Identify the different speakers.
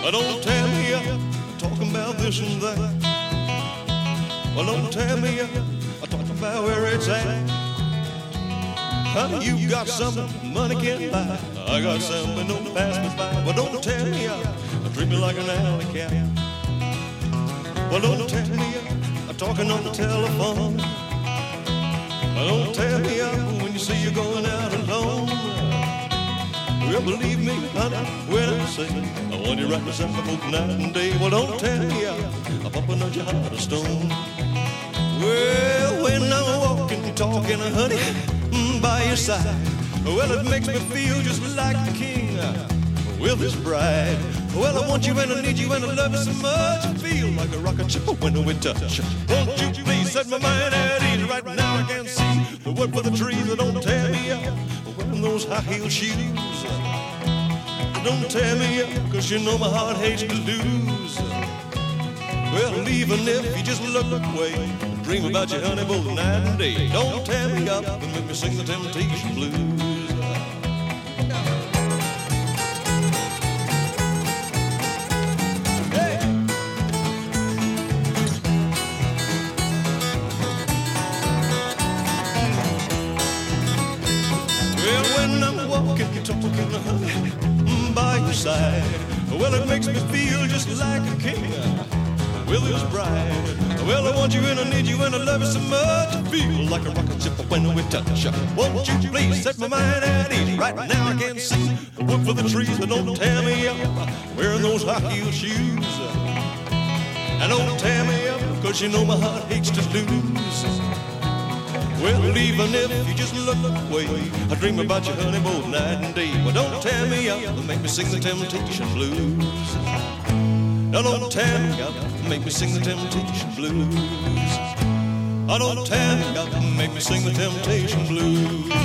Speaker 1: Don't tear me up talking about this and that. Well, don't tear me up talking about where it's at. Honey, you got something money can't buy. I got something don't pass me by. Well, don't tear me up treat me like an alley cat. Well, don't tear me up talking on the telephone. Well, don't tear me up when you see you're going out alone. Well, believe me, honey, when I say I want you right beside me both night and day. Well, don't tear me up, I'm bumping on your heart of stone. Well, when I'm walking, talking, honey, by your side, well, it makes me feel just like a king with his bride. Well, I want you and I need you and I love you so much. I feel like a rocket ship when we touch. Won't you please set my mind at ease? Right now I can see the wood for the trees. Don't tear me up wearing those high heel shoes. Don't tear me up, cause you know my heart hates to lose. Well, even if you just look away, dream about you, honey, both night and day. Don't tear me up and make me sing the Temptation Blues. Talking, honey, by your side. Well, it makes me feel just like a king with his bride. Well, I want you and I need you and I love you so much. I feel like a rocket ship when we touch. Won't you please set my mind at ease? Right now I can see the wood for the trees. Don't tear me up wearing those high heel shoes. And don't tear me up, cause you know my heart hates to lose. Well, even if you just look away, I dream about you, honey, both night and day. Well, don't tear me up and make me sing the Temptation Blues. Now, don't tear me up and make me sing the Temptation Blues. Oh, don't tear me up and make me sing the Temptation Blues.